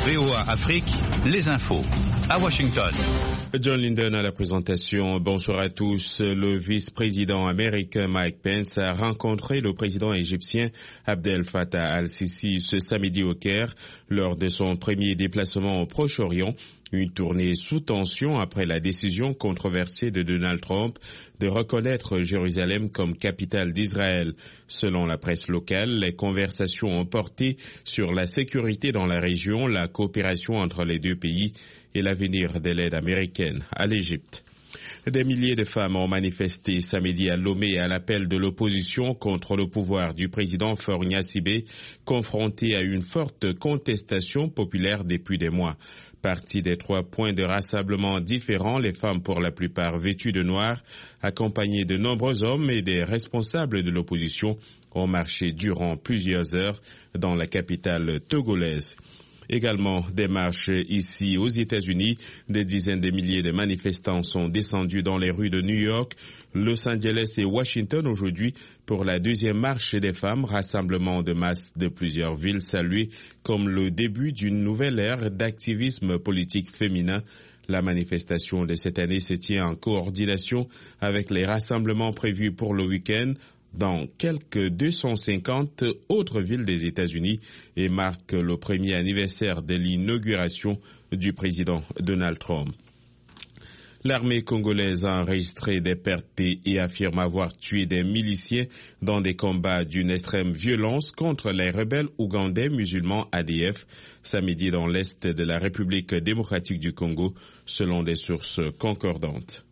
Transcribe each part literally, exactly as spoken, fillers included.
V O A Afrique, les infos. À Washington. John Linden à la présentation. Bonsoir à tous. Le vice-président américain Mike Pence a rencontré le président égyptien Abdel Fattah al-Sisi ce samedi au Caire lors de son premier déplacement au Proche-Orient. Une tournée sous tension après la décision controversée de Donald Trump de reconnaître Jérusalem comme capitale d'Israël. Selon la presse locale, les conversations ont porté sur la sécurité dans la région, la coopération entre les deux pays et l'avenir de l'aide américaine à l'Égypte. Des milliers de femmes ont manifesté samedi à Lomé à l'appel de l'opposition contre le pouvoir du président Faure Gnassingbé, confronté à une forte contestation populaire depuis des mois. Partie des trois points de rassemblement différents, les femmes pour la plupart vêtues de noir, accompagnées de nombreux hommes et des responsables de l'opposition, ont marché durant plusieurs heures dans la capitale togolaise. Également des marches ici aux États-Unis. Des dizaines de milliers de manifestants sont descendus dans les rues de New York, Los Angeles et Washington aujourd'hui pour la deuxième marche des femmes, rassemblement de masse de plusieurs villes salué comme le début d'une nouvelle ère d'activisme politique féminin. La manifestation de cette année se tient en coordination avec les rassemblements prévus pour le week-end dans quelques deux cent cinquante autres villes des États-Unis et marque le premier anniversaire de l'inauguration du président Donald Trump. L'armée congolaise a enregistré des pertes et affirme avoir tué des miliciens dans des combats d'une extrême violence contre les rebelles ougandais musulmans A D F samedi dans l'est de la République démocratique du Congo, selon des sources concordantes.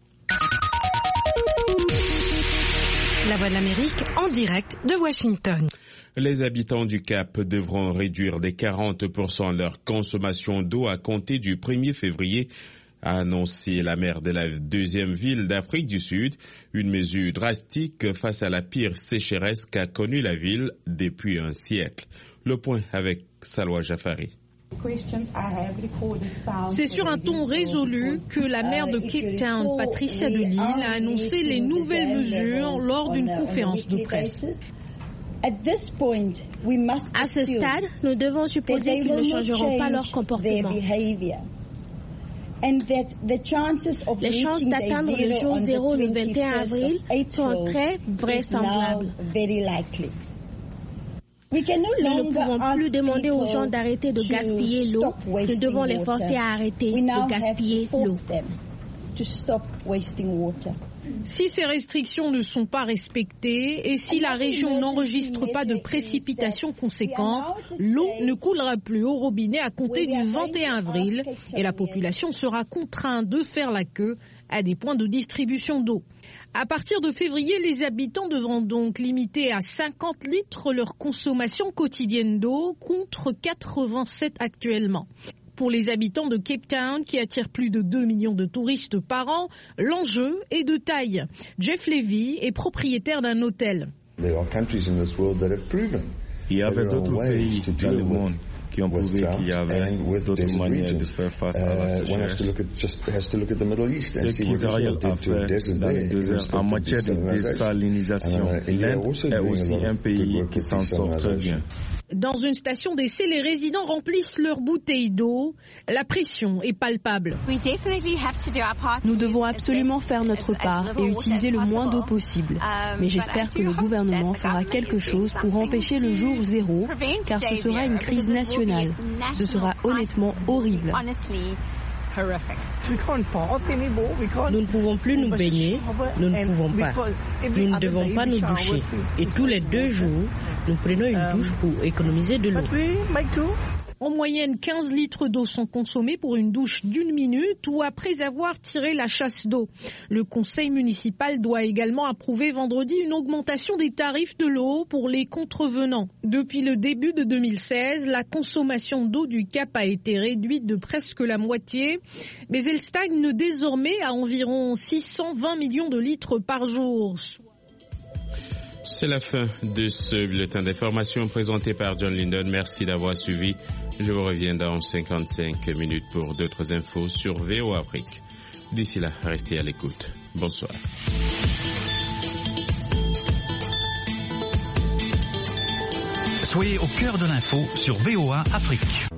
La Voix de l'Amérique en direct de Washington. Les habitants du Cap devront réduire de quarante pour cent leur consommation d'eau à compter du premier février, a annoncé la maire de la deuxième ville d'Afrique du Sud, une mesure drastique face à la pire sécheresse qu'a connue la ville depuis un siècle. Le point avec Salwa Jafari. C'est sur un ton résolu que la maire de Cape Town, Patricia de Lille, a annoncé les nouvelles mesures lors d'une conférence de presse. À ce stade, nous devons supposer qu'ils ne changeront pas leur comportement. Les chances d'atteindre le jour zéro le vingt et un avril sont très vraisemblables. Nous ne pouvons plus demander aux gens d'arrêter de gaspiller l'eau. Nous devons les forcer à arrêter de gaspiller l'eau. Si ces restrictions ne sont pas respectées et si la région n'enregistre pas de précipitations conséquentes, l'eau ne coulera plus au robinet à compter du vingt et un avril et la population sera contrainte de faire la queue à des points de distribution d'eau. À partir de février, les habitants devront donc limiter à cinquante litres leur consommation quotidienne d'eau contre quatre-vingt-sept actuellement. Pour les habitants de Cape Town, qui attirent plus de deux millions de touristes par an, l'enjeu est de taille. Jeff Levy est propriétaire d'un hôtel. Il y avait d'autres pays dans le monde qui ont prouvé qu'il y avait d'autres manières de faire face à la sécheresse. Ce qu'Israël a fait dans le désert en matière de désalinisation, l'Inde est aussi un pays qui s'en sort très bien. Dans une station d'essai, les résidents remplissent leurs bouteilles d'eau. La pression est palpable. Nous devons absolument faire notre part et utiliser le moins d'eau possible. Mais j'espère que le gouvernement fera quelque chose pour empêcher le jour zéro, car ce sera une crise nationale. Ce sera honnêtement horrible. Nous ne pouvons plus nous baigner, nous ne pouvons pas. Nous ne devons pas nous doucher. Et tous les deux jours, nous prenons une douche pour économiser de l'eau. En moyenne, quinze litres d'eau sont consommés pour une douche d'une minute ou après avoir tiré la chasse d'eau. Le conseil municipal doit également approuver vendredi une augmentation des tarifs de l'eau pour les contrevenants. Depuis le début de deux mille seize, la consommation d'eau du Cap a été réduite de presque la moitié, mais elle stagne désormais à environ six cent vingt millions de litres par jour. C'est la fin de ce bulletin d'information présenté par John Linden. Merci d'avoir suivi. Je vous reviens dans cinquante-cinq minutes pour d'autres infos sur V O A Afrique. D'ici là, restez à l'écoute. Bonsoir. Soyez au cœur de l'info sur V O A Afrique.